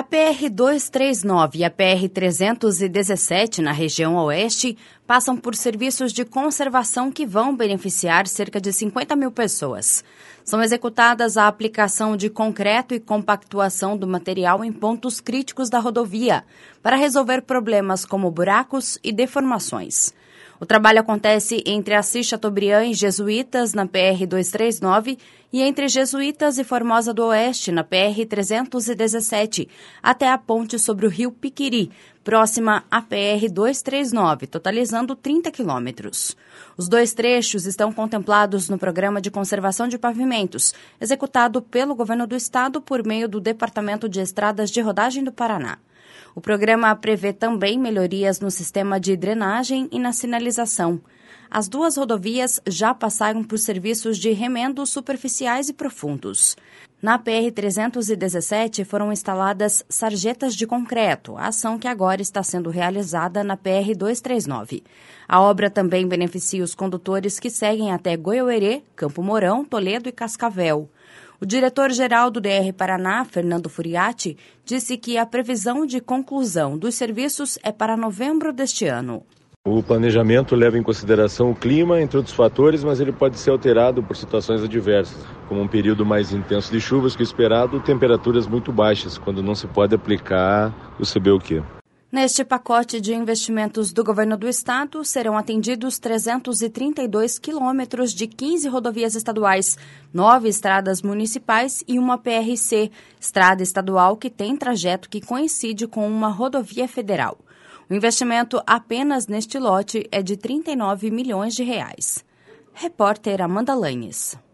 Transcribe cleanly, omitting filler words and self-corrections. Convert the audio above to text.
PR-239 e a PR-317, na região oeste, passam por serviços de conservação que vão beneficiar cerca de 50 mil pessoas. São executadas a aplicação de concreto e compactuação do material em pontos críticos da rodovia, para resolver problemas como buracos e deformações. O trabalho acontece entre Assis Chateaubriand e Jesuítas, na PR-239, e entre Jesuítas e Formosa do Oeste, na PR-317, até a ponte sobre o rio Piquiri, próxima à PR-239, totalizando 30 quilômetros. Os dois trechos estão contemplados no Programa de Conservação de Pavimentos, executado pelo Governo do Estado por meio do Departamento de Estradas de Rodagem do Paraná. O programa prevê também melhorias no sistema de drenagem e na sinalização. As duas rodovias já passaram por serviços de remendos superficiais e profundos. Na PR-317 foram instaladas sarjetas de concreto, a ação que agora está sendo realizada na PR-239. A obra também beneficia os condutores que seguem até Goiôerê, Campo Mourão, Toledo e Cascavel. O diretor-geral do DR Paraná, Fernando Furiati, disse que a previsão de conclusão dos serviços é para novembro deste ano. O planejamento leva em consideração o clima, entre outros fatores, mas ele pode ser alterado por situações adversas, como um período mais intenso de chuvas que o esperado, temperaturas muito baixas, quando não se pode aplicar o CBUQ. Neste pacote de investimentos do Governo do Estado, serão atendidos 332 quilômetros de 15 rodovias estaduais, 9 estradas municipais e uma PRC, estrada estadual que tem trajeto que coincide com uma rodovia federal. O investimento apenas neste lote é de R$ 39 milhões. Repórter Amanda Lanes.